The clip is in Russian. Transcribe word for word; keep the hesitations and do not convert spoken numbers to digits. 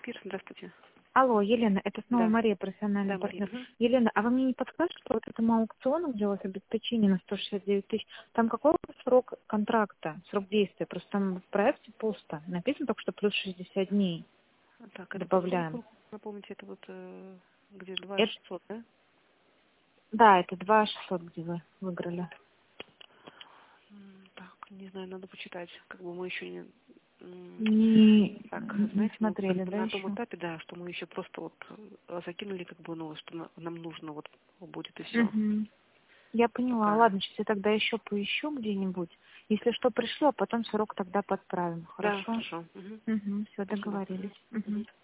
Пир, здравствуйте. Алло, Елена, это снова Да. Мария, профессиональный Да, Мария. партнер. Мгм. Елена, а вы мне не подскажете, что вот этому аукциону, где у вас обеспечение на сто шестьдесят девять тысяч, там какой срок контракта, срок действия? Просто там в проекте пусто. Написано только, что плюс шестьдесят дней Так, это по какому добавляем. сроку? Напомните, это вот э, где два Это, шестьсот, да? да, это два шестьсот, где вы выиграли. М, Так, не знаю, надо почитать. Как бы мы еще не... м, Не, Так, не знаете, мы как смотрели, бы да, на том еще? этапе, да, что мы еще просто вот э, закинули, как бы, ну, что на- нам нужно вот будет и все. Угу. Я поняла. Пока. Ладно, сейчас я тогда еще поищу где-нибудь. Если что, пришлю, а потом срок тогда подправим. Да, Хорошо? хорошо. Мгм. Угу, все, Спасибо. Мгм. договорились. Мгм. Угу.